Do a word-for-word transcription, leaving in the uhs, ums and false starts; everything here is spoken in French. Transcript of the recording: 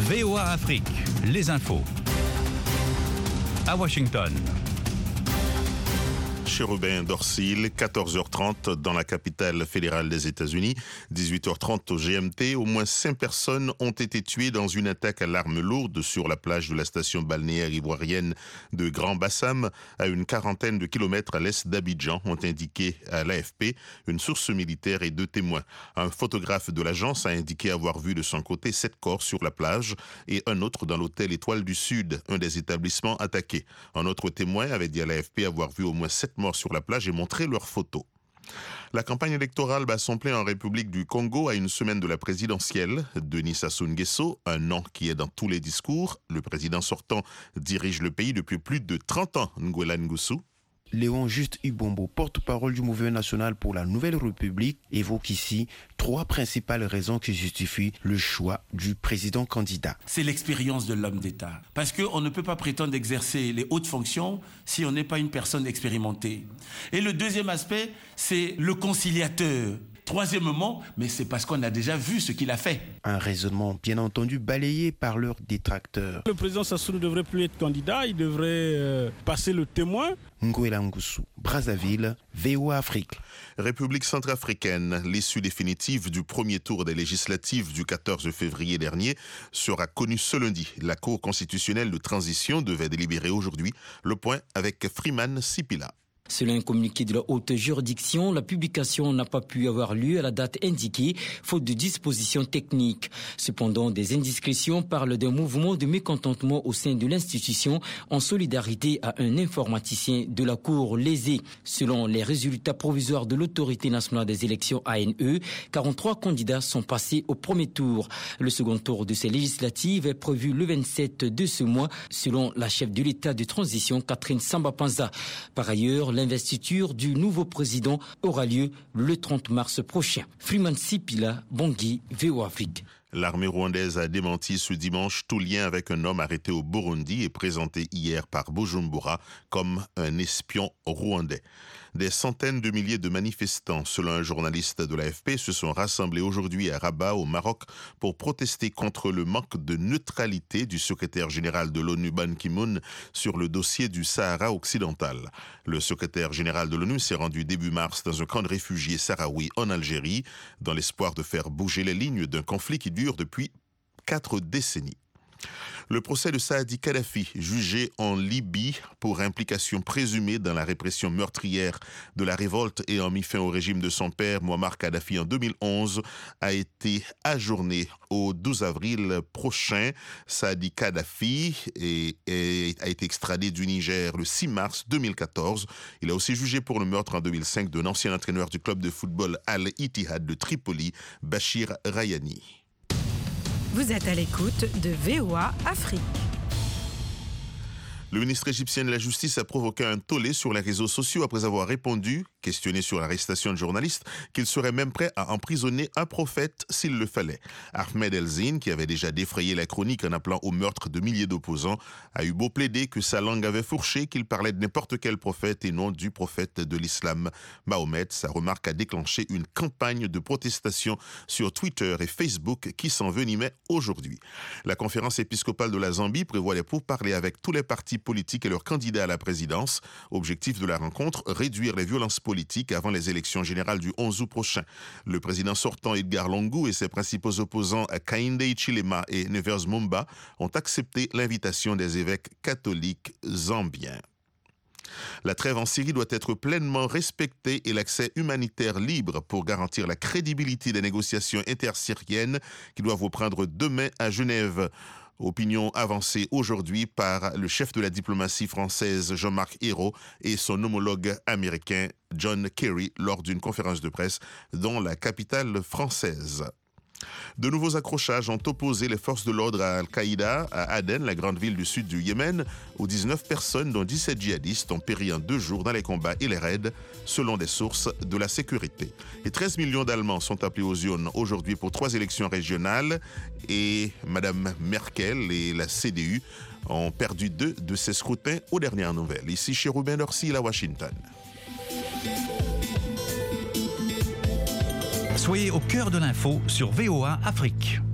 V O A Afrique, les infos. À Washington. Chérubin Dorsil, quatorze heures trente dans la capitale fédérale des États-Unis, dix-huit heures trente au G M T. Au moins cinq personnes ont été tuées dans une attaque à l'arme lourde sur la plage de la station balnéaire ivoirienne de Grand Bassam, à une quarantaine de kilomètres à l'est d'Abidjan, ont indiqué à l'A F P une source militaire et deux témoins. Un photographe de l'agence a indiqué avoir vu de son côté sept corps sur la plage et un autre dans l'hôtel Étoile du Sud, un des établissements attaqués. Un autre témoin avait dit à l'A F P avoir vu au moins sept morts sur la plage et montrer leurs photos. La campagne électorale bat son plein en République du Congo à une semaine de la présidentielle. Denis Sassou Nguesso, un nom qui est dans tous les discours, le président sortant dirige le pays depuis plus de trente ans. Nguela Ngusu. Léon Juste Ibombo, porte-parole du Mouvement national pour la Nouvelle République, évoque ici trois principales raisons qui justifient le choix du président candidat. C'est l'expérience de l'homme d'État. Parce qu'on ne peut pas prétendre exercer les hautes fonctions si on n'est pas une personne expérimentée. Et le deuxième aspect, c'est le conciliateur. Troisièmement, mais c'est parce qu'on a déjà vu ce qu'il a fait. Un raisonnement bien entendu balayé par leurs détracteurs. Le président Sassou ne devrait plus être candidat, il devrait euh, passer le témoin. Nguela Ngusu, Brazzaville, V O A Afrique. République centrafricaine, l'issue définitive du premier tour des législatives du quatorze février dernier sera connue ce lundi. La Cour constitutionnelle de transition devait délibérer aujourd'hui. Le point avec Freeman Sipila. Selon un communiqué de la haute juridiction, la publication n'a pas pu avoir lieu à la date indiquée, faute de dispositions techniques. Cependant, des indiscrétions parlent d'un mouvement de mécontentement au sein de l'institution en solidarité à un informaticien de la Cour lésé. Selon les résultats provisoires de l'Autorité nationale des élections A N E, quarante-trois candidats sont passés au premier tour. Le second tour de ces législatives est prévu le vingt-sept de ce mois, selon la chef de l'État de transition, Catherine Samba-Panza. Par ailleurs, l'investiture du nouveau président aura lieu le trente mars prochain. Freeman Sipila, Bangui, V O A Afrique. L'armée rwandaise a démenti ce dimanche tout lien avec un homme arrêté au Burundi et présenté hier par Bujumbura comme un espion rwandais. Des centaines de milliers de manifestants, selon un journaliste de l'A F P, se sont rassemblés aujourd'hui à Rabat, au Maroc, pour protester contre le manque de neutralité du secrétaire général de l'ONU, Ban Ki-moon, sur le dossier du Sahara occidental. Le secrétaire général de l'ONU s'est rendu début mars dans un camp de réfugiés sahraouis en Algérie, dans l'espoir de faire bouger les lignes d'un conflit qui dure depuis quatre décennies. Le procès de Saadi Kadhafi, jugé en Libye pour implication présumée dans la répression meurtrière de la révolte ayant mis fin au régime de son père, Muammar Kadhafi, en deux mille onze, a été ajourné au douze avril prochain. Saadi Kadhafi est, est, a été extradé du Niger le six mars deux mille quatorze. Il a aussi jugé pour le meurtre en deux mille cinq d'un ancien entraîneur du club de football Al-Ittihad de Tripoli, Bachir Rayani. Vous êtes à l'écoute de V O A Afrique. Le ministre égyptien de la Justice a provoqué un tollé sur les réseaux sociaux après avoir répondu, questionné sur l'arrestation de journalistes, qu'il serait même prêt à emprisonner un prophète s'il le fallait. Ahmed El-Zine, qui avait déjà défrayé la chronique en appelant au meurtre de milliers d'opposants, a eu beau plaider que sa langue avait fourché, qu'il parlait de n'importe quel prophète et non du prophète de l'islam, Mahomet. Sa remarque a déclenché une campagne de protestation sur Twitter et Facebook qui s'envenimait aujourd'hui. La conférence épiscopale de la Zambie prévoit les pourparlers avec tous les partis politiques et leurs candidats à la présidence. Objectif de la rencontre, réduire les violences politiques avant les élections générales du onze août prochain. Le président sortant Edgar Lungu et ses principaux opposants Hakainde Hichilema et Nevers Mumba ont accepté l'invitation des évêques catholiques zambiens. La trêve en Syrie doit être pleinement respectée et l'accès humanitaire libre pour garantir la crédibilité des négociations intersyriennes qui doivent reprendre demain à Genève. Opinion avancée aujourd'hui par le chef de la diplomatie française Jean-Marc Ayrault et son homologue américain John Kerry lors d'une conférence de presse dans la capitale française. De nouveaux accrochages ont opposé les forces de l'ordre à Al-Qaïda à Aden, la grande ville du sud du Yémen, où dix-neuf personnes, dont dix-sept djihadistes, ont péri en deux jours dans les combats et les raids, selon des sources de la sécurité. Et treize millions d'Allemands sont appelés aux urnes aujourd'hui pour trois élections régionales et Mme Merkel et la C D U ont perdu deux de ces scrutins aux dernières nouvelles. Ici Chérubin Dorsil à Washington. Soyez au cœur de l'info sur V O A Afrique.